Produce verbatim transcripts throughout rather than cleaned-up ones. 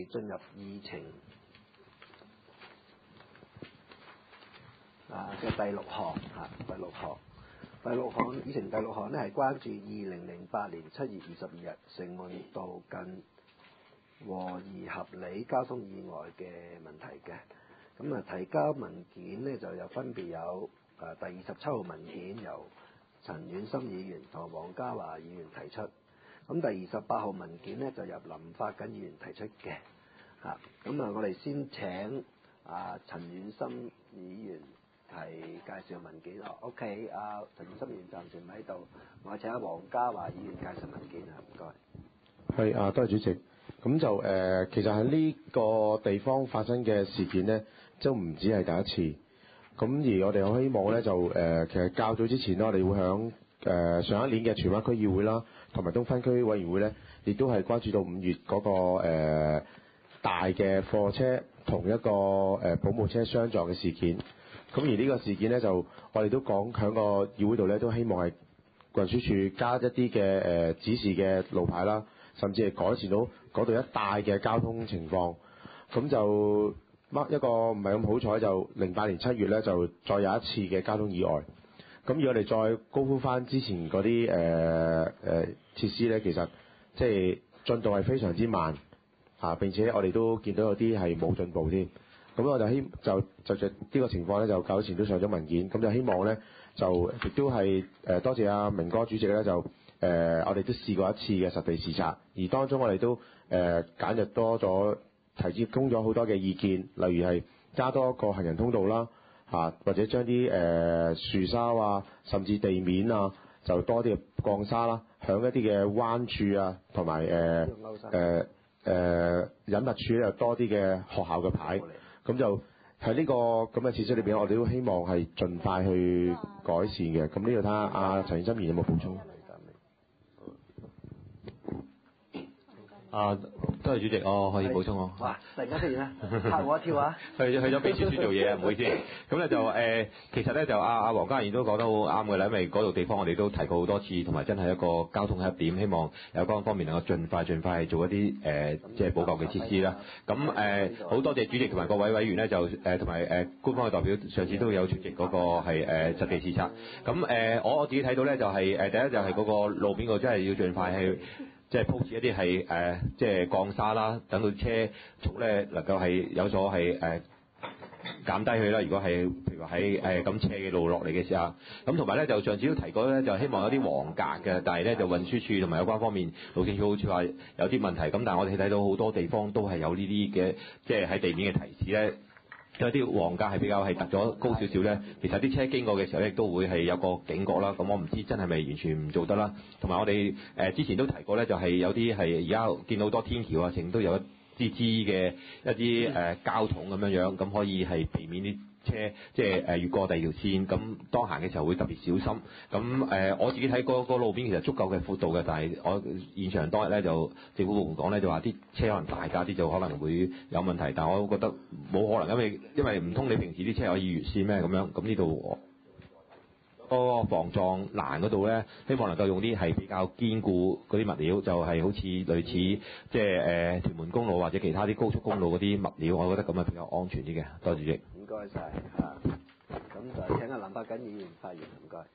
進入議程啊嘅第六項嚇，第六項，第六項議程第六項呢係關注二零零八年七月二十二日城門道近和宜合理交通意外嘅問題嘅。咁啊提交文件呢就有分別有誒第二十七號文件由陳婉心議員同黃家華議員提出，咁第二十八號文件呢就由林發瑾議員提出嘅。嚇，咁啊我哋先請啊陳婉心議員係介紹文件。哦 ，OK， 啊陳婉心議員暫時唔喺度，我請阿黃家華議員介紹文件啊，唔該。 係啊，多謝主席。咁就誒、呃，其實喺呢個地方發生嘅事件呢，都唔止係第一次。咁而我哋好希望呢，就誒、呃，其實較早之前呢，我哋會響誒、呃、上一年嘅荃灣區議會啦，同埋東分區委員會呢，亦都係關注到五月嗰、那個、呃、大嘅貨車同一個誒、呃、保姆車相撞嘅事件。咁而呢個事件呢，就我哋都講喺個議會度呢，都希望係運輸署加一啲嘅誒指示嘅路牌啦，甚至係改善到嗰度一帶嘅交通情況。咁就乜一個唔係咁好彩，就零八年七月呢，就再有一次嘅交通意外。咁如果我哋再高呼翻之前嗰啲誒誒設施呢，其實即係進度係非常之慢啊，並且我哋都見到有啲係冇進步添。咁我就希就就就呢個情況咧，就較前都上咗文件，咁就希望咧就亦都係誒、呃、多謝阿明哥主席咧，就誒、呃、我哋都試過一次嘅實地視察，而當中我哋都誒、呃、簡約多咗提供咗好多嘅意見，例如係加多一個行人通道啦，嚇、啊、或者將啲誒樹梢啊，甚至地面啊，就多啲嘅鋼沙啦，響一啲嘅彎處啊，同埋誒誒誒隱密處咧，又多啲嘅學校嘅牌。咁就喺呢個咁嘅設施裏邊，我哋都希望係盡快去改善嘅。咁呢度睇下阿陳婉心議員有冇補充？ 啊，多謝主席，我可以補充我。 哇！突然間出現啦，嚇我一跳啊！ 去咗去咗秘書處做嘢啊，唔好意思。咁咧就誒、呃，其實咧就阿阿黃家賢都講得好啱嘅啦，因為嗰度地方我哋都提過好多次，同埋真係一個交通黑點，希望有關方面能夠盡快盡快做一啲誒即係補救嘅設施啦。咁誒好多謝主席同埋各位委員咧，就誒同埋誒官方嘅代表上次都有出席嗰個係誒、呃、實地視察。咁誒、呃、我我自己睇到咧就係、是、誒第一就係嗰個路面嗰真係要盡快去。即係鋪設一啲係誒，即係鋼沙啦，等到車速咧能夠係有所係誒、呃、減低佢啦。如果係譬如話喺誒咁斜嘅路落嚟嘅時候，咁同埋咧就上次都提過咧，就希望有啲黃格嘅，但係咧就運輸署同埋有關方面路政署好似話有啲問題，咁但係我哋睇到好多地方都係有呢啲嘅，即係喺地面嘅提示咧。有啲黃格係比較係突咗高少少咧，其實啲車經過嘅時候咧都會係有個警覺啦。咁我唔知真係咪完全唔做得啦。同埋我哋誒、呃、之前都提過咧，就係、是、有啲係而家見到好多天橋啊，成都有一支支嘅一啲誒、呃、膠筒咁樣樣，咁可以係避免啲車即係誒越過第二條線，咁當行嘅時候會特別小心。咁誒、呃、我自己睇嗰個路邊其實足夠嘅闊度嘅，但係我現場當日咧就政府部門講咧就話啲車可能大架啲就可能會有問題，但係我覺得冇可能，因為因為唔通你平時啲車可以越線咩咁樣？咁呢度嗰個防撞欄嗰度咧，希望能夠用啲係比較堅固嗰啲物料，就係、是、好似類似即係誒屯門公路或者其他啲高速公路嗰啲物料，我覺得咁啊比較安全啲嘅。多謝主席。 唔該晒嚇，咁就請阿林發瑾議員發言，唔該。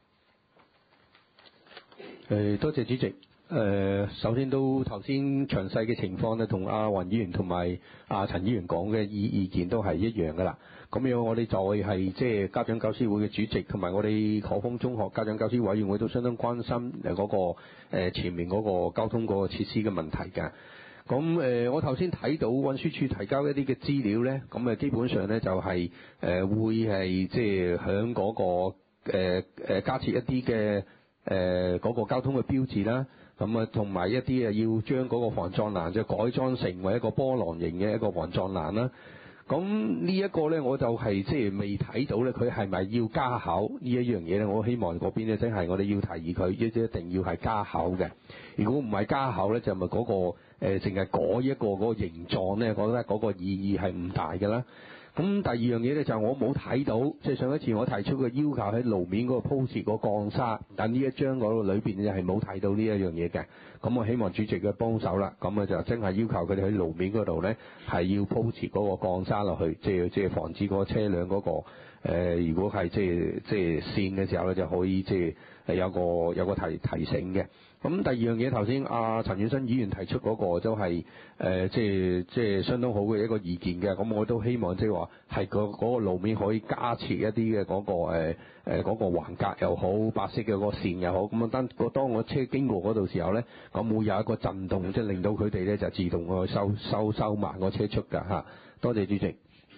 誒，多謝主席。誒、呃，首先都頭先詳細嘅情況咧，同阿黃議員同埋阿陳議員講嘅意意見都係一樣噶啦。咁樣我哋作為係即係家長教師會嘅主席，同埋我哋可豐中學家長教師委員會都相當關心誒嗰個、呃、前面嗰個交通嗰個設施嘅問題㗎。咁誒、呃，我頭先睇到運輸署提交一啲嘅資料咧，咁誒基本上咧就係、是、誒、呃、會係即係響嗰個誒誒、呃、加設一啲嘅誒嗰個交通嘅標誌啦。咁啊，同埋一啲啊，要將嗰個防撞欄就改裝成為一個波浪形嘅一個防撞欄啦。咁呢一個咧，我就係即係未睇到咧，佢係咪要加考呢一樣嘢咧？我希望嗰邊咧，真係我哋要提議佢，一一定要係加考嘅。如果唔係加考咧，就咪嗰個誒淨係改一個嗰個形狀咧，覺得嗰個意義係唔大嘅啦。咁第二樣嘢咧就係我冇睇到，即係上一次我提出個要求喺路面嗰個鋪設個鋼沙，但呢一張嗰度裏邊咧係冇睇到呢一樣嘢嘅。咁我希望主席嘅幫手啦，咁啊就真係要求佢哋喺路面嗰度咧係要鋪設嗰個鋼沙落去，即係即係防止嗰個車輛嗰個。誒、呃，如果係即係即係線嘅時候咧，就可以即係誒有個有個提提醒嘅。咁第二樣嘢，頭先阿陳遠新議員提出嗰個都係誒，即係即係相當好嘅一個意見嘅。咁我都希望即係話係個嗰個路面可以加設一啲嘅嗰個誒誒嗰個橫格又好，白色嘅嗰個線又好。咁啊，當個當我車經過嗰度時候咧，咁會有一個震動，即係令到佢哋咧就自動去收收收慢個車速㗎嚇。多謝主席。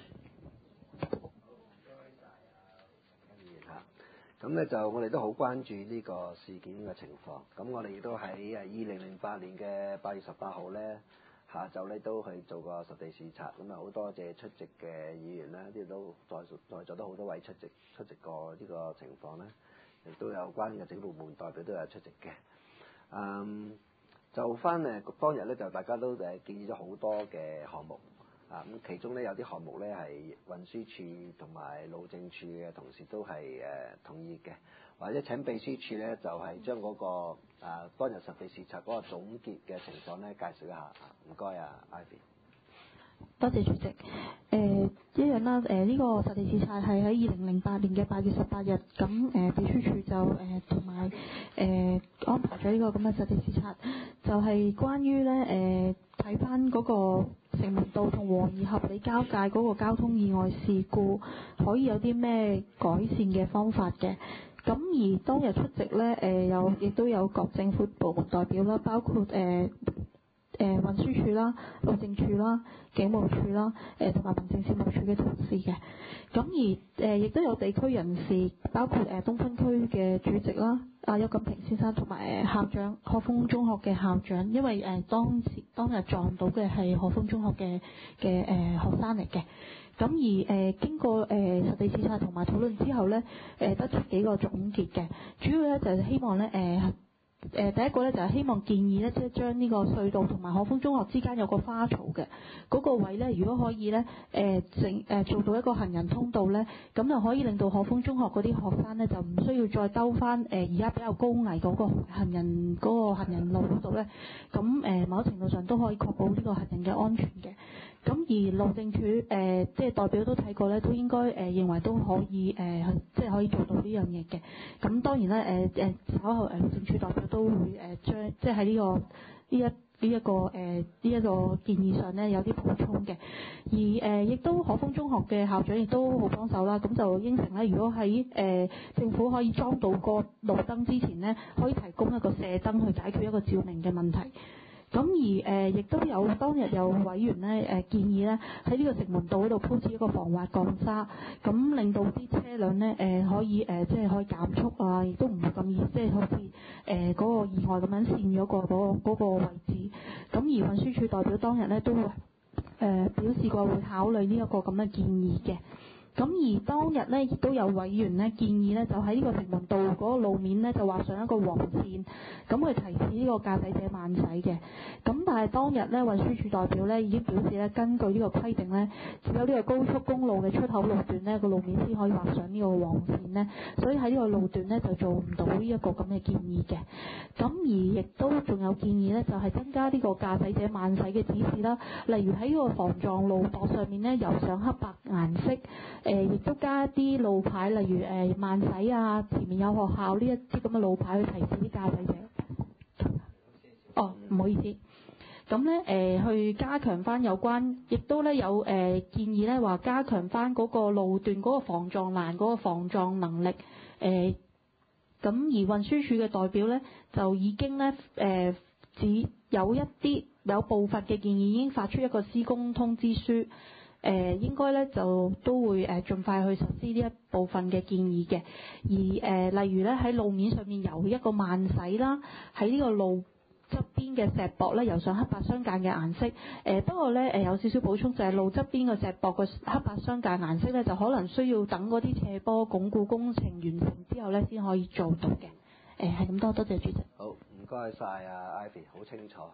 咁咧就我哋都好關注呢個事件嘅情況。咁我哋亦都喺誒二零零八年嘅八月十八號咧下晝咧都去做過實地視察。咁啊好多謝出席嘅議員啦，呢度都在在座都好多位出席出席過呢個情況咧，亦都有關嘅政府部門代表都有出席嘅。嗯，就翻誒當日咧就大家都誒建議咗好多嘅項目。啊咁，其中咧有啲項目咧係運輸署同埋路政署嘅同事都係誒、呃、同意嘅，或者請秘書處咧就係、是、將嗰、那個啊當日實地視察嗰個總結嘅情況咧介紹一下。唔該啊 ，Ivy。 多謝主席。誒、呃、一樣啦，誒、呃、呢、這個實地視察係喺二零零八年嘅八月十八日，咁誒、呃、秘書處就誒同埋誒安排咗呢個咁嘅實地視察，就係、是、關於咧誒睇翻嗰個城門道同和宜合理交界嗰個交通意外事故，可以有啲咩改善嘅方法嘅。咁而當日出席咧，誒、呃、有亦都有各政府部門代表啦，包括誒。呃誒運輸署啦、路政署啦、警務處啦、誒同埋民政事務處嘅同事嘅。咁而誒亦都有地區人士，包括誒東分區嘅主席啦，阿邱錦平先生同埋誒校長何豐中學嘅校長，因為誒當時當日撞到嘅係何豐中學嘅嘅誒學生嚟嘅。咁而誒、呃、經過誒、呃、實地視察同埋討論之後咧，誒、呃、得出幾個總結嘅，主要咧就係、是、希望咧誒。呃誒、呃、第一個咧就係、是、希望建議咧，即係將呢個隧道同埋何豐中學之間有個花槽嘅嗰、那個位咧，如果可以咧誒整誒做到一個行人通道咧，咁就可以令到何豐中學嗰啲學生咧就唔需要再兜翻誒而家比較高危嗰個行人嗰、那個行人路嗰度咧，咁誒、呃、某程度上都可以確保呢個行人嘅安全嘅。咁而路政署誒、呃、即係代表都睇過咧，都應該誒、呃、認為都可以誒、呃、即係可以做到呢樣嘢嘅。咁當然咧誒誒稍後誒路政署代表都會誒將即係喺呢個呢一呢一個誒呢一個建議上咧有啲補充嘅。而誒亦、呃、都何豐中學嘅校長亦都好幫手啦，咁就應承咧，如果喺誒、呃、政府可以裝到個路燈之前咧，可以提供一個射燈去解決一個照明嘅問題。咁而誒亦、呃、都有當日有委員咧誒、呃、建議咧喺呢個城門道嗰度鋪置一個防滑鋼沙，咁令到啲車輛咧誒、呃、可以誒、呃、即係可以減速啊，亦都唔會咁易即係好似誒嗰個意外咁樣跣咗個嗰、嗰個嗰個位置。咁而運輸署代表當日咧都會誒、呃、表示過會考慮呢一個咁嘅建議嘅。咁而當日咧，亦都有委員咧建議咧，就喺呢個城門道嗰個路面咧，就畫上一個黃線，咁去提示呢個駕駛者慢駛嘅。咁但係當日咧，運輸署代表咧已經表示咧，根據呢個規定咧，只有呢個高速公路嘅出口路段咧，個路面先可以畫上呢個黃線咧，所以喺呢個路段咧就做唔到呢一個咁嘅建議嘅。咁而亦都仲有建議咧，就係增加呢個駕駛者慢駛嘅指示啦，例如喺呢個防撞路壆上面咧，油上黑白顏色。誒，亦都加一啲路牌，例如誒、呃、慢駛啊，前面有學校呢一啲咁嘅路牌去提示啲駕駛者。哦，唔好意思。咁咧誒，去加強翻有關，亦都咧有誒、呃、建議咧話加強翻嗰個路段嗰個防撞欄嗰個防撞能力。誒、呃，咁而運輸署嘅代表咧就已經咧誒、呃、只有一啲有部分嘅建議已經發出一個施工通知書。誒、呃、應該咧就都會誒盡快去實施呢一部分嘅建議嘅，而誒、呃、例如咧喺路面上面油一個慢駛啦，喺呢個路側邊嘅石壆咧油上黑白相間嘅顏色。誒、呃、不過咧誒有少少補充就係、是、路側邊嘅石壆嘅黑白相間顏色咧就可能需要等嗰啲斜坡鞏固工程完成之後咧先可以做到嘅。誒係咁多，多謝主席。 好，唔該晒啊 Ivy，好清楚嚇。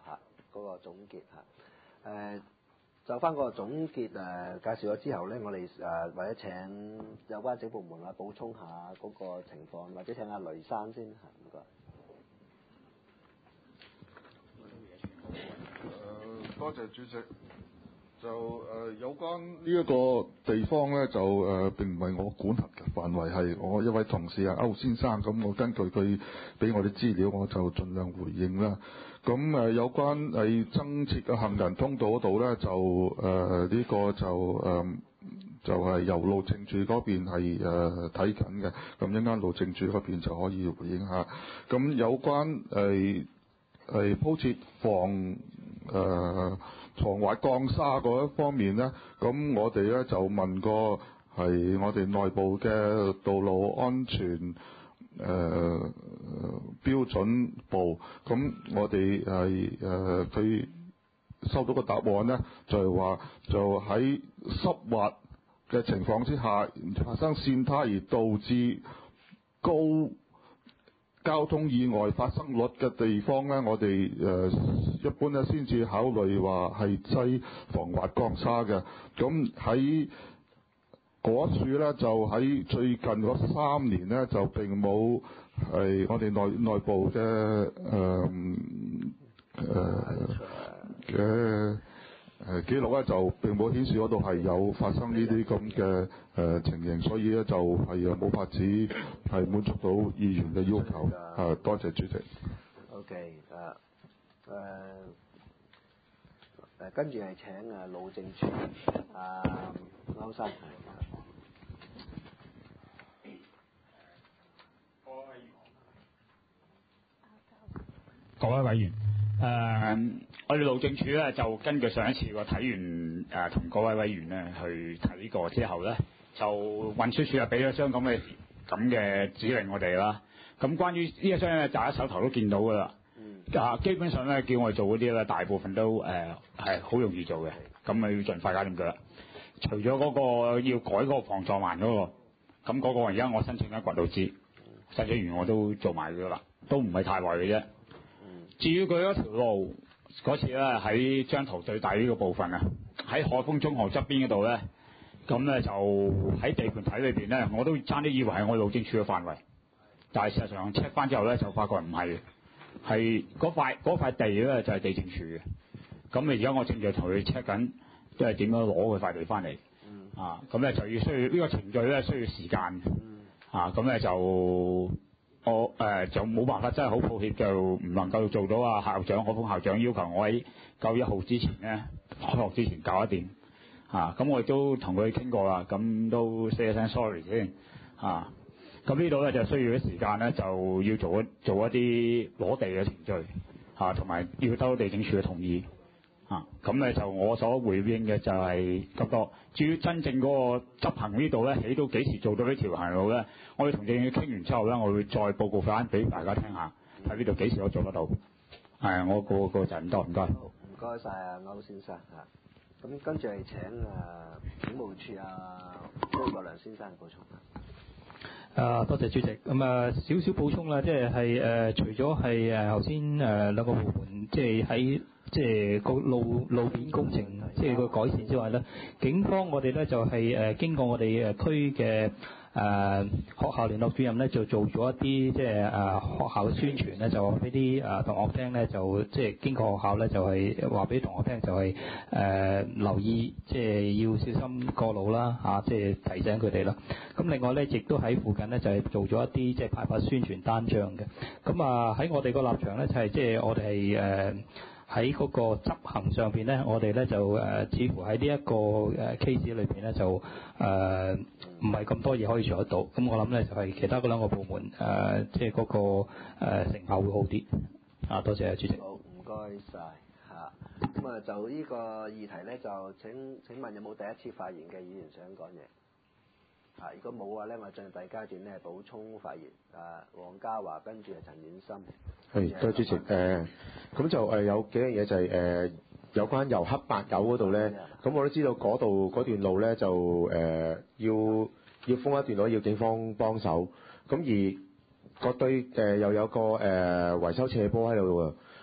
嗰個總結嚇。誒就翻個總結誒介紹咗之後咧，我哋誒或者請有關政部門啊補充下嗰個情況，或者請阿雷生先嚇，唔該。 誒多謝主席。就誒、呃、有關呢一個地方咧，就誒、呃、並唔係我管轄嘅範圍，係我一位同事啊歐先生。咁我根據佢俾我啲資料，我就盡量回應啦。咁誒、呃、有關係增設嘅行人通道嗰度咧，就誒呢、呃這個就誒、呃、就係、是、由路政署嗰邊係誒睇緊嘅。咁一陣間路政署嗰邊就可以回應下。咁有關誒係鋪設防誒。呃防滑降沙嗰一方面呢，咁我哋咧就問過係我哋內部嘅道路安全誒、呃、標準部，咁我哋係誒佢收到個答案呢，就係話就喺濕滑嘅情況之下發生跣塌而導致高交通意外發生率嘅地方咧，我哋誒、呃、一般咧先至考慮話係擠防滑降沙嘅。咁喺嗰處咧，就喺最近嗰三年咧，就並冇係我哋內內部嘅誒誒嘅誒記錄咧，就並冇顯示嗰度係有發生呢啲咁嘅誒情形，所以咧就係冇法子係滿足到議員嘅要求。啊，多謝主席。 OK，啊誒誒，跟住係請啊路政署啊歐生。 各位委員，誒、呃，我哋路政署咧就根據上一次個睇完誒同、呃、各位委員咧去睇過之後咧，就運輸署啊俾咗張咁嘅咁嘅指令我哋啦。咁關於呢一張咧，大家手頭都見到㗎啦。啊，基本上咧叫我哋做嗰啲咧，大部分都誒係好容易做嘅，咁咪要盡快搞掂佢啦。除咗嗰個要改嗰個防撞欄嗰個，咁嗰個而家我申請緊掘路紙，申請完我都做埋㗎啦，都唔係太耐嘅啫。至於佢嗰條路嗰次咧，喺張圖最大呢個部分啊，喺海豐中學側邊嗰度咧，咁咧就喺地盤睇裏邊咧，我都差啲以為係我路政署嘅範圍，但係事實上 check 翻之後咧，就發覺唔係，係嗰塊嗰塊地咧就係地政署嘅。咁而家我正在同佢 check 緊，都係點樣攞佢塊地翻嚟啊？咁咧就要需要呢、呢個程序咧需要時間啊，咁咧就。我誒、呃、就冇辦法，真係好抱歉，就唔能夠做到啊！校長海豐校長要求我喺九月一號之前咧開學之前搞一掂啊！咁我亦都同佢傾過啦，咁都 say 一聲 sorry 先啊！咁呢度咧就需要啲時間咧，就要做一做一啲攞地嘅程序啊，同埋要得到地政署嘅同意啊！咁咧就我所回應嘅就係咁多。至於真正嗰個執行呢度咧，起到幾時做到呢條行路咧？我哋同政府傾完之後咧，我會再報告翻俾大家聽下，睇呢度幾時可做得到。係，我個個就咁多，唔該。 好，唔該晒啊歐先生嚇。咁跟住係請啊警務處啊張國良先生補充。 啊，多謝主席。咁啊，少少補充啦，即係係誒，除咗係誒頭先誒兩個部門，即係喺即係個路路面工程，即係個改善之外咧，警方我哋咧就係誒經過我哋誒區嘅誒學校聯絡主任咧，就做咗一啲即係誒學校嘅宣傳咧，就話俾啲誒同學聽咧，就即係經過學校咧，就係話俾同學聽，就係誒留意，即係要小心過路啦，嚇，即係提醒佢哋啦。咁另外咧，亦都喺附近咧就係做咗一啲即係派發宣傳單張嘅。咁啊喺我哋個立場咧，就係即係我哋係誒。喺嗰個執行上邊咧，我哋咧就誒、呃，似乎喺呢一個誒 case 裏邊咧，就誒唔係咁多嘢可以做得到。咁我諗咧就係、是、其他嗰兩個部門誒、呃，即係嗰、那個誒、呃、成效會好啲。啊，多謝啊，主席。 好，唔該晒。嚇。咁啊，就呢個議題咧，就請請問有冇第一次發言嘅議員想講嘢？啊，如果冇嘅話咧，我進入第二階段咧補充發言。啊，黃家華跟住係陳婉心。 係，多謝主席。誒、呃，咁就誒有幾樣嘢就係、是、誒、呃、有關由黑八九嗰度咧，咁我都知道嗰度嗰段路咧就誒、呃、要要封一段路，要警方幫手。咁而嗰堆誒又有個誒、呃、維修斜坡喺度喎。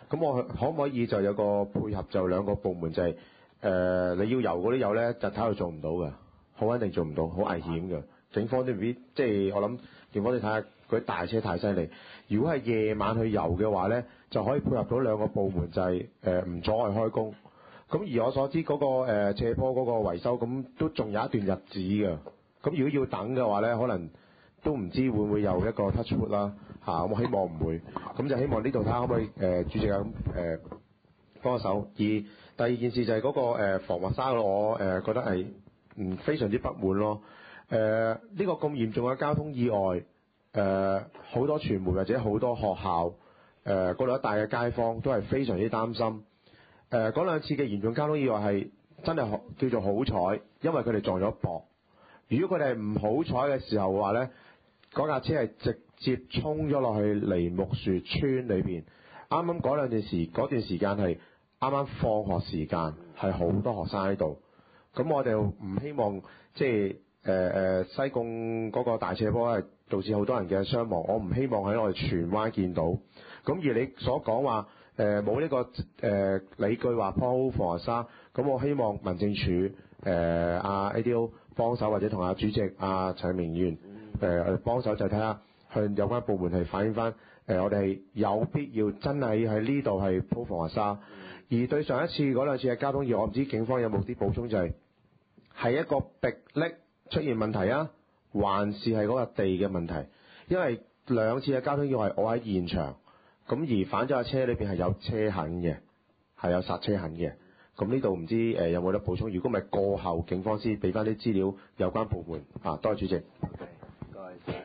咁我可唔可以就有個配合，就兩個部門就係、是、誒、呃、你要游嗰啲友咧，日頭係做唔到嘅，好肯定做唔到，好危險嘅。警方都唔知，即係我諗警方你睇下嗰啲大車太犀利。如果係夜晚去游嘅話咧，就可以配合到兩個部門，就係誒唔阻礙開工。咁而我所知嗰、那個、呃、斜坡嗰個維修，咁都仲有一段日子嘅。咁如果要等嘅話咧，可能都唔知會唔會有一個 touch wood 啦嚇、啊。我希望唔會。咁就希望呢度睇下可唔可以誒、呃、主席啊誒幫手。而第二件事就係嗰、那個、呃、防滑沙，我誒、呃、覺得係嗯非常之不滿咯。誒、呃、呢、這個咁嚴重嘅交通意外，誒、呃、好多傳媒或者好多學校誒嗰度一帶嘅街坊都係非常之擔心。誒、呃、嗰兩次嘅嚴重交通意外係真係叫做好彩，因為佢哋撞咗膊。如果佢哋係唔好彩嘅時候嘅話咧，嗰架車係直接衝咗落去梨木樹村裏邊。啱啱嗰兩段時嗰段時間係啱啱放學時間，係好多學生喺度。咁我哋唔希望即係。誒誒、呃、西貢嗰個大斜坡係導致好多人嘅傷亡，我唔希望喺我哋荃灣見到。咁而你所講話誒冇呢個誒、呃、理據話鋪防滑沙，咁我希望民政處誒阿 A D O 幫手，或者同阿主席阿陳明議員誒幫手，就睇下向有關部門係反映翻誒、呃、我哋係有必要真係喺呢度係鋪防滑沙。而對上一次嗰兩次嘅交通意外，我唔知警方有冇啲補充，就係、係、係一個迫力出現問題啊，還是係嗰個地嘅問題？因為兩次嘅交通意外，我喺現場，咁而反咗架車裏邊係有車痕嘅，係有剎車痕嘅。咁呢度唔知誒、呃、有冇得補充？如果唔係過後警方先俾翻啲資料有關部門啊。多謝主席。 OK，唔該晒。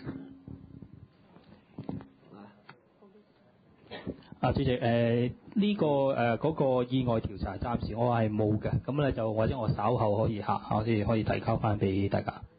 啊，主席，誒、呃、呢、這個誒嗰、呃那個意外調查暫時我係冇嘅，咁咧就或者我稍後可以嚇，我先可以提交翻俾大家。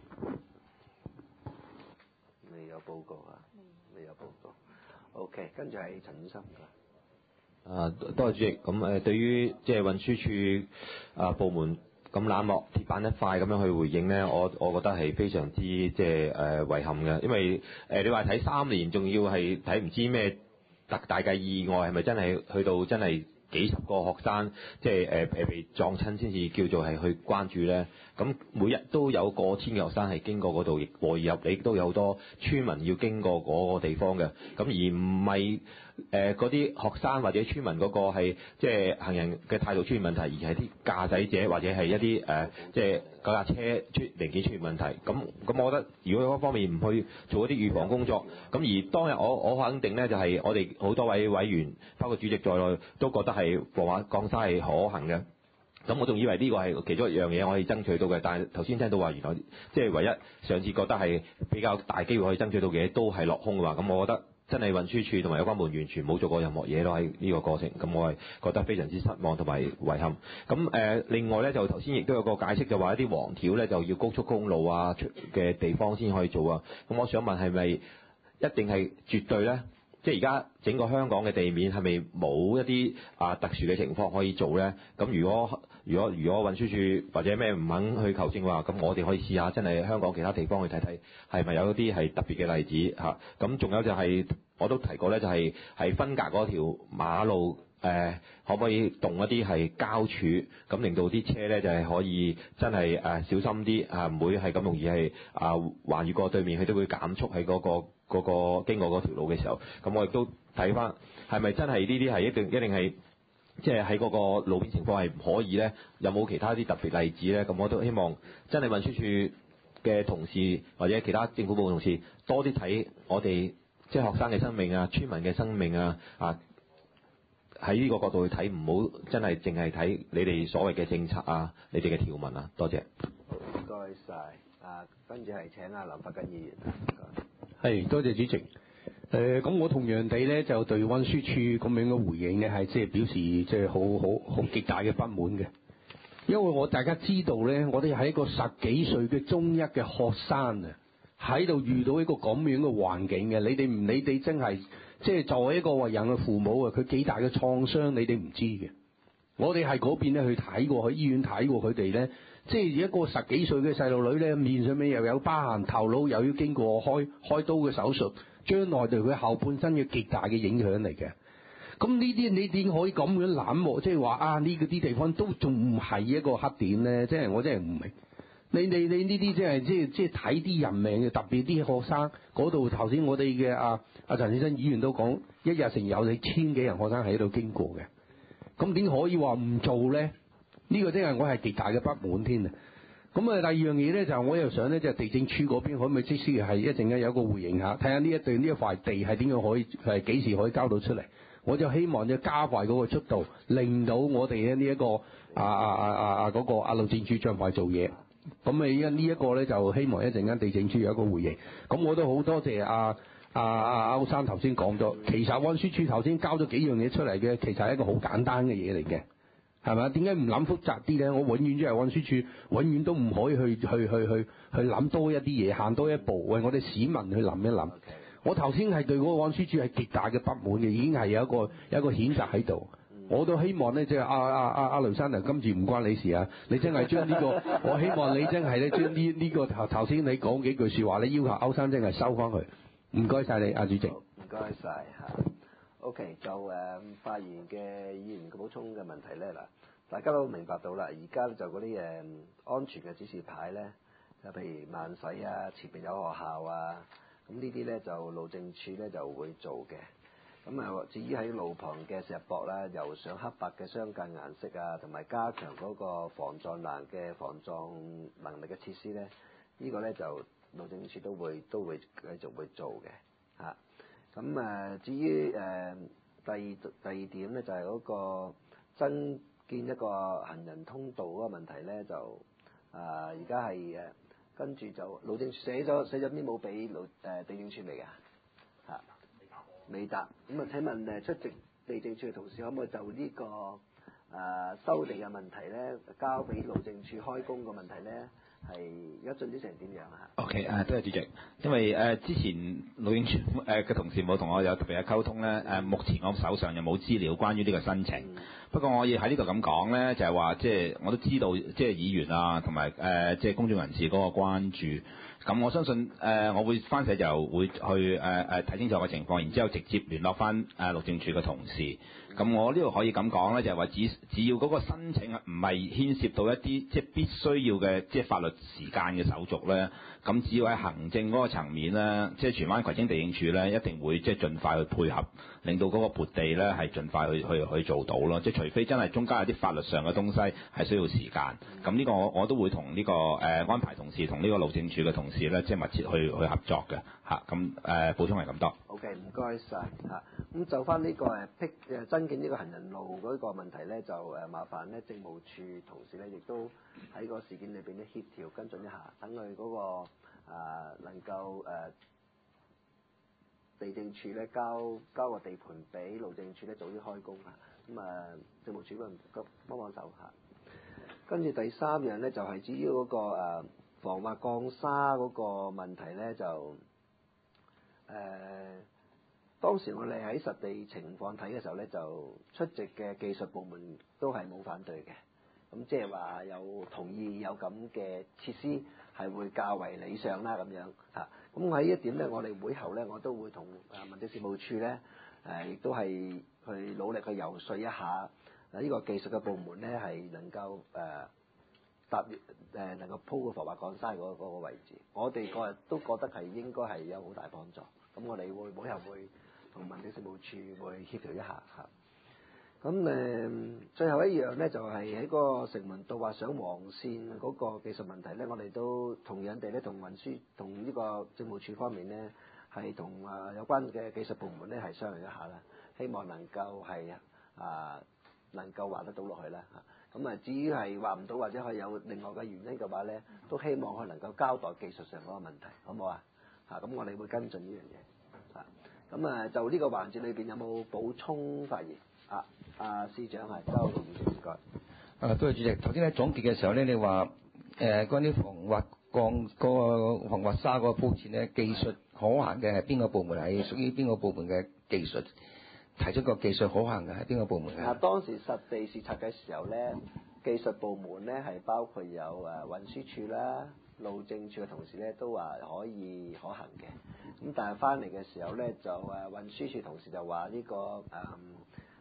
未有報告啊？未有報告。OK，跟住係陳醫生㗎。 啊，多謝主席。咁誒，對於即係運輸署啊部門咁冷漠鐵板一塊咁樣去回應咧，我我覺得係非常之即係誒遺憾嘅，因為誒、呃、你話睇三年，仲要係睇唔知咩特大嘅意外，係咪真係去到真係幾十個學生即係誒誒被撞親先至叫做係去關注咧？咁每日都有過千嘅學生係經過嗰度，和而入嚟，亦都有好多村民要經過嗰個地方嘅。咁而唔係誒嗰啲學生或者村民嗰個係即係行人嘅態度出現問題，而係啲駕駛者或者係一啲誒、呃、即係嗰架車出零件出現問題。咁咁，我覺得如果嗰方面唔去做一啲預防工作，咁而當日我我肯定咧，就係、是、我哋好多位委員，包括主席在內，都覺得係防滑降沙係可行嘅。咁我仲以為呢個係其中一樣嘢我可以爭取到嘅，但係頭先聽到話原來即係唯一上次覺得係比較大機會可以爭取到嘅嘢都係落空嘅話，咁我覺得真係運輸署同埋有關部門完全冇做過任何嘢咯喺呢個過程，咁我係覺得非常之失望同埋遺憾。咁誒、呃、另外咧就頭先亦都有個解釋，就話一啲黃條咧就要高速公路啊出嘅地方先可以做啊。咁我想問係咪一定係絕對咧？即係而家整個香港嘅地面係咪冇一啲啊特殊嘅情況可以做咧？咁如果如果如果運輸署或者咩唔肯去求證話，咁我哋可以試下真係香港其他地方去睇睇，係咪有一啲係特別嘅例子嚇？咁、啊、仲有就係、是、我都提過咧，就係、是、係分隔嗰條馬路誒、呃，可唔可以動一啲係膠柱，咁令到啲車咧就係、是、可以真係誒、呃、小心啲啊，唔會係咁容易係啊橫越過對面，佢都會減速喺嗰、那個。嗰個經過嗰條路嘅時候，咁我亦都睇翻係咪真係呢啲係一定一定係即係喺嗰個路邊情況係唔可以咧？有冇其他啲特別例子咧？咁我都希望真係運輸署嘅同事或者其他政府部門同事多啲睇我哋即係學生嘅生命啊、村民嘅生命啊啊，喺呢個角度去睇，唔好真係淨係睇你哋所謂嘅政策啊、你哋嘅條文啊。多謝。 唔該晒。啊，跟住係請阿林伯根議員。 係，多謝主席。誒、呃，咁我同樣地咧，就對運輸署咁樣嘅回應咧，係即係表示即係好好好極大嘅不滿嘅。因為我大家知道咧，我哋係一個十幾歲嘅中一嘅學生啊，喺度遇到一個咁樣嘅環境嘅，你哋唔你哋真係即係作為一個為人嘅父母啊，佢幾大嘅創傷，你哋唔知嘅。我哋喺嗰邊咧去睇過，去醫院睇過佢哋咧。即係一個十幾歲嘅細路女咧，面上面又有疤痕，頭腦又要經過開開刀嘅手術，將來對佢後半生嘅極大嘅影響嚟嘅。 咁呢啲你點可以咁樣冷漠？即係話啊，呢嗰啲地方都仲唔係一個黑點咧？即係我真係唔明。你你你呢啲即係即係即係睇啲人命嘅，特別啲學生嗰度。頭先我哋嘅阿阿陳先生議員都講，一日成有你千幾人學生喺度經過嘅。咁點可以話唔做咧？呢、這個真係我係極大嘅不滿添啊！咁啊，第二樣嘢咧就係我又想咧，就係、地政處嗰邊可唔可以即時係一陣間有一個回應下，睇下呢一段呢一塊地係點樣可以係幾時可以交到出嚟？我就希望要加快嗰個速度，令到我哋咧呢一個啊啊啊啊啊嗰個啊路政處盡快做嘢。咁啊，依家呢一個咧就希望一陣間地政處有一個回應。咁我都好多謝阿阿阿歐生頭先講咗，其實運輸處頭先交咗幾樣嘢出嚟嘅，其實係一個好簡單嘅嘢嚟嘅，係咪？點解唔諗複雜啲咧？我永遠即係運輸處，永遠都唔可以去去去去去諗多一啲嘢，行多一步，為我哋市民去諗一諗。Okay. 我頭先係對嗰個運輸處係極大嘅不滿嘅，已經係有一個有一個譴責喺度。我都希望咧，即係阿阿阿阿雷生啊，今次唔關你事啊！你真係將呢個，我希望你真係咧將呢呢個頭頭先你講幾句説話，你要求歐生真係收翻佢。唔該晒你，阿主席。 唔該晒嚇。OK，就誒、呃、發言嘅議員嘅補充嘅問題咧，嗱，大家都明白到啦。而家就嗰啲誒安全嘅指示牌咧，就譬如慢駛啊，前面有學校啊，咁呢啲咧就路政處咧就會做嘅。咁啊，至於喺路旁嘅石壆啦，油上黑白嘅相間顏色啊，同埋加強嗰個防撞欄嘅防撞能力嘅設施咧，呢、這個咧就路政處都會都會繼續會做嘅嚇。咁誒，至於誒、呃、第二第二點咧，就係、是、嗰個增建一個行人通道嗰個問題咧，就啊而家係誒跟住就路政處寫咗寫咗啲冇俾路誒地政處未㗎嚇？未答，咁啊請問誒出席地政處嘅同事可唔可以就呢、這個誒、呃、收地嘅問題咧，交俾路政處開工嘅問題咧，係而家進展成點樣啊 ？OK 誒，多謝主席。因為誒、呃、之前路政處誒嘅同事冇同我有特別嘅溝通咧，誒、呃、目前我手上又冇資料關於呢個申請。嗯、不過我要喺呢度咁講咧，就係、是、話即係我都知道，即係議員啊同埋誒即係公眾人士嗰個關注。咁我相信誒、呃，我會翻寫就會去誒誒睇清楚個情況，然之後直接聯絡翻誒路政處嘅同事。咁我呢度可以咁講咧，就係、是、話只只要嗰個申請唔係牽涉到一啲即係必須要嘅即係法律時間嘅手續咧，咁只要喺行政嗰個層面咧，即係荃灣葵青地政處咧，一定會即係盡快去配合，令到嗰個撥地咧係盡快去去去做到咯。即係除非真係中間有啲法律上嘅東西係需要時間，咁呢個我我都會同呢、這個誒、呃、安排同事同呢個路政處嘅同事咧，即係密切去去合作嘅嚇。咁、啊、誒補充係咁多。 OK，唔該晒。嚇。咁就翻呢個誒辟誒增建呢個行人路嗰個問題咧，就誒麻煩咧政務處同事咧，亦都喺個事件裏邊咧協調跟進一下，等佢嗰個啊能夠誒、啊、地政處咧交交個地盤俾路政處咧早啲開工啊。咁啊政務處嗰個幫幫手嚇。跟住第三樣咧就係、是、至於嗰個誒防滑降沙嗰個問題咧，就誒、呃、當時我哋喺實地情況睇嘅時候咧，就出席嘅技術部門都係冇反對嘅。咁即係話有同意有咁嘅設施係會較為理想啦咁樣嚇。咁喺呢一點咧，我哋會後咧我都會同誒民政事務處咧誒亦都係去努力去游說一下。嗱，呢個技術嘅部門咧係能夠誒搭誒能夠鋪個防滑降沙嗰嗰個位置，我哋個人都覺得係應該係有好大幫助。咁我哋會每日會同民政事務處會協調一下嚇。咁誒最後一樣咧就係喺嗰個城門道話上黃線嗰個技術問題咧，我哋都同樣地咧同運輸同呢個政務處方面咧係同啊有關嘅技術部門咧係商量一下啦，希望能夠係啊。能夠話得到落去啦嚇，咁啊至於係話唔到或者係有另外嘅原因嘅話咧，都希望佢能夠交代技術上嗰個問題，好唔好啊？嚇，咁我哋會跟進呢樣嘢嚇。咁啊就呢個環節裏邊有冇補充發言？啊，啊司長係周議員，唔該。 啊，多謝主席。頭先喺總結嘅時候咧，你話誒、呃、關於防滑降嗰個防滑沙嗰個鋪設咧，技術可行嘅係邊個部門？係屬於邊個部門嘅技術？提出個技術可行嘅係邊個部門嘅？ 啊，當時實地視察嘅時候咧，技術部門咧係包括有誒運輸處啦、路政處嘅同事咧都話可以可行嘅。咁但係翻嚟嘅時候咧，就誒運輸處同事就話呢、這個誒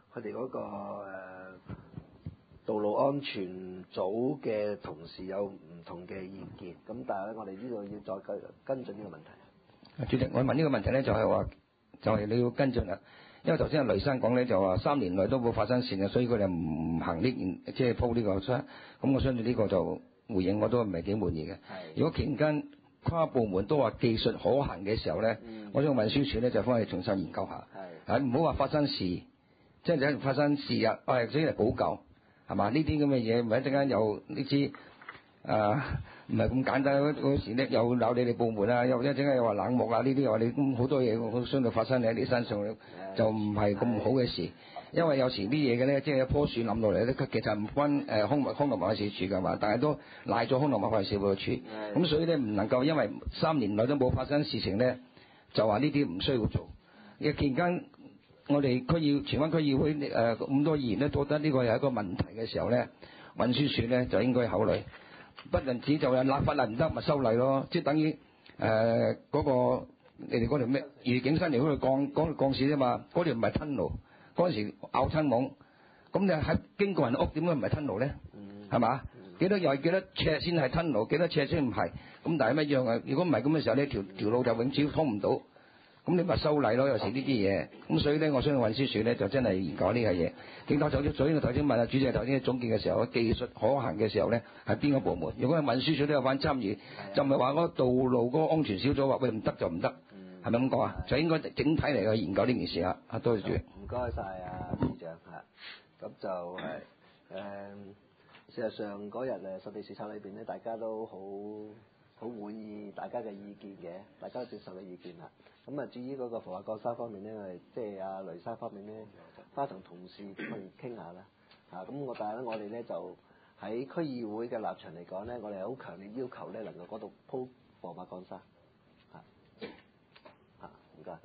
佢哋嗰個、呃、道路安全組嘅同事有唔同嘅意見，咁但係咧，我哋呢度要再跟跟進呢個問題。 主席，我問呢個問題咧，就係話，就係你要跟進啦。因為頭先阿雷生講咧，就話三年內都冇發生事啊，所以佢哋唔行呢件，即係鋪呢個商。咁我相信呢個就回應我都唔係幾滿意嘅。如果期間跨部門都話技術可行嘅時候咧，嗯、我想運輸署咧就翻去重新研究下。係，唔好話發生事，即係發生事啊，我係先嚟補救，係嘛？呢啲咁嘅嘢，唔係一陣間又呢支啊，唔係咁簡單嗰時咧，又鬧你哋部門啊，又一陣間又話冷漠啊，呢啲又話你咁好多嘢，我相信發生喺你身上就唔係咁好嘅事。因為有時啲嘢嘅咧，即係一棵樹冧落嚟咧，其實唔關誒空空林辦事處㗎嘛，但係都賴咗空林辦事處。咁所以咧唔能夠因為三年內都冇發生事情咧，就話呢啲唔需要做。亦期間我哋區議荃灣區議會誒咁多議員咧覺得呢個係一個問題嘅時候咧，運輸署咧就應該考慮，不單止就係立法例唔得咪修例咯，即係等於誒嗰個你哋嗰條咩愉景新田嗰條鋼嗰條鋼線啫嘛，嗰條唔係吞路。嗰陣時拗親網，咁你喺經過人屋點解唔係吞路咧？係嘛？幾多又係幾多尺先係吞路，幾多尺先唔係？咁但係乜樣啊？如果唔係咁嘅時候呢條條路就永遠通唔到。咁你咪修例咯，有時呢啲嘢。咁所以咧，我相信運輸署咧就真係研究呢個嘢。警察總所以我頭先問啊，主席頭先總結嘅時候，技術可行嘅時候咧，係邊個部門？如果係運輸署都有份參與，就唔係話嗰個道路嗰個安全小組話喂唔得就唔得，係咪咁講啊？就應該整體嚟去研究呢件事啊！啊，多謝主席。 唔該晒啊，司長嚇。咁就係誒，事實上嗰日誒實地視察裏邊咧，大家都好好滿意大家嘅意見嘅，大家都接受嘅意見啦。咁啊，至於嗰個浮華幹沙方面咧，我哋即係阿雷生方面咧，翻同同事去傾下啦。嚇，咁我但係咧，我哋咧就喺區議會嘅立場嚟講咧，我哋係好強烈要求咧，能夠嗰度鋪浮華幹沙。嚇嚇，唔該。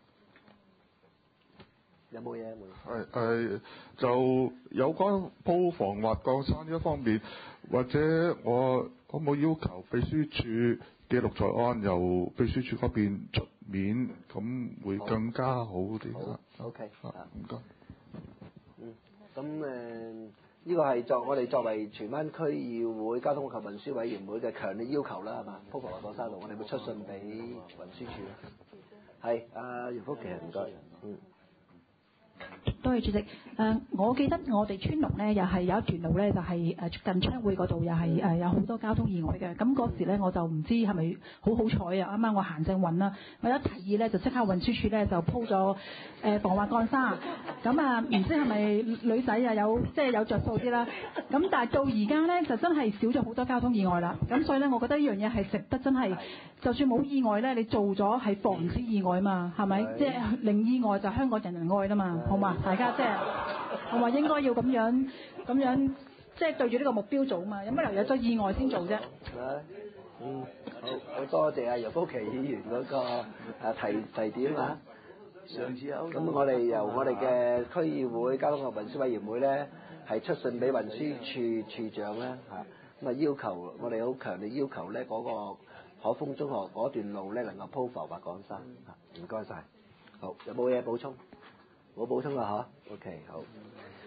有冇嘢？ 係係，就有關鋪防滑鋼山呢一方面，或者我可唔可以要求秘書處記錄在案，由秘書處嗰邊出面，咁會更加好啲。 好 ，OK， 啊，唔該。 嗯，咁誒，呢個係作我哋作為荃灣區議會交通及運輸委員會嘅強烈要求啦，係嘛？鋪防滑鋼山路，我哋會出信俾運輸處啦。係，阿袁福琪，唔該。嗯。 多謝主席。誒、呃，我記得我哋川龍咧，又係有一段路咧，就係、是、誒近昌匯嗰度，又係誒有好多交通意外嘅。咁嗰時咧，我就唔知係咪好好彩啊！啱啱我行正運啦，我一提議咧，就即刻運輸署咧就鋪咗誒防滑幹沙。咁啊，唔知係咪女仔啊有即係有着數啲啦？咁但係到而家咧，就真係少咗好多交通意外啦。咁所以咧，我覺得呢樣嘢係值得真係，就算冇意外咧，你做咗係防止意外嘛，係咪？即係零意外就香港人人愛啦嘛，好嘛？大家即係我話應該要咁樣咁樣，即係對住呢個目標做啊嘛，有乜理由有咗意外先做啫？ 嗯，好，好多謝阿楊福琪議員嗰個誒提提點啊！上次有咁我哋由我哋嘅區議會交通及運輸委員會咧，係出信俾運輸處處長咧嚇，咁啊要求我哋好強烈要求咧嗰個可豐中學嗰段路咧能夠鋪浮滑鋼沙嚇，唔該晒。好，有冇嘢補充？冇補充啦嚇 ，OK 好。